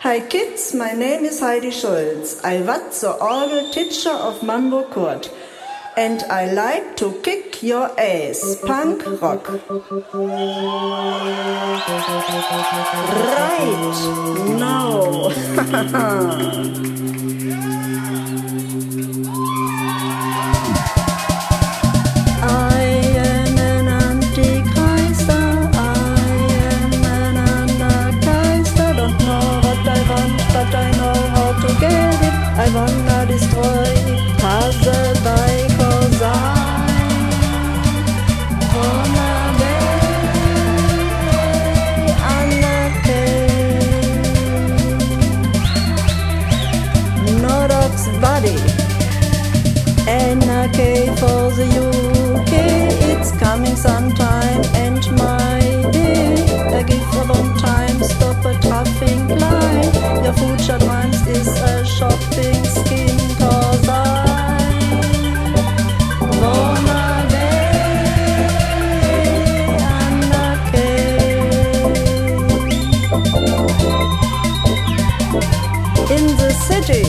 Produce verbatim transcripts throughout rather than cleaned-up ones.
Hi kids, my name is Heidi Schulz. I was the orgel teacher of Mambo Court. And I like to kick your ass, punk rock. Right, now. I am an Antichrist, I am an Anarchist. I don't know what I want, but I know how to get it. I wanna destroy puzzle by cause I wanna be anarchy. Nordox body. Anarchy for the U K, it's coming sometime, and my day, I give a long time, stop a traffic line, your future times is a shopping scheme, cause I wanna be anarchy. In the city.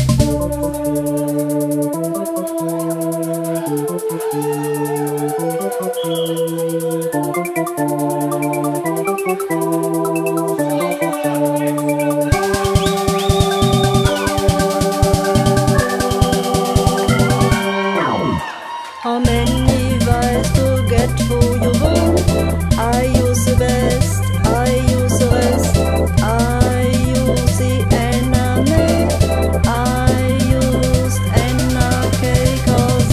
How many ways to get who you want? I use the best, I use the rest, I use the enemy, I used anarchy cause I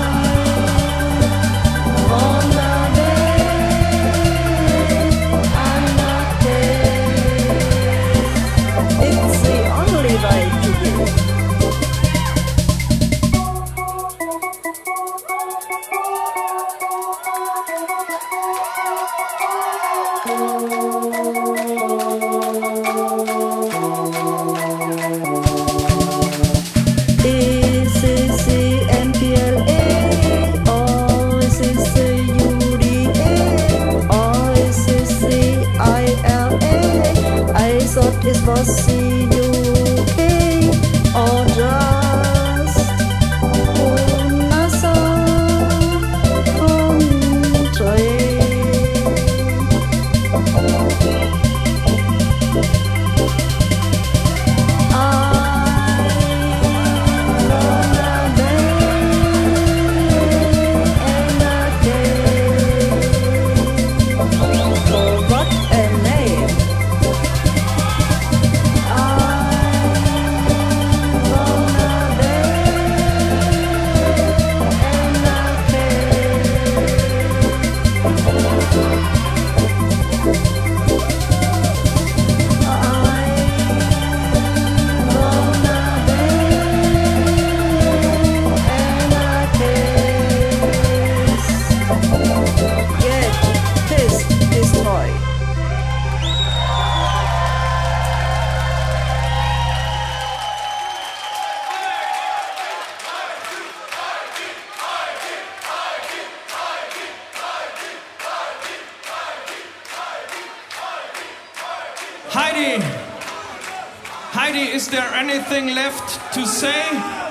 wanna be anarchy. It's the only way to be. Is this the M P L A, or is this the U D A, or is this the I L A? I thought it was the U K, or just another country. Heidi, Heidi, is there anything left to say?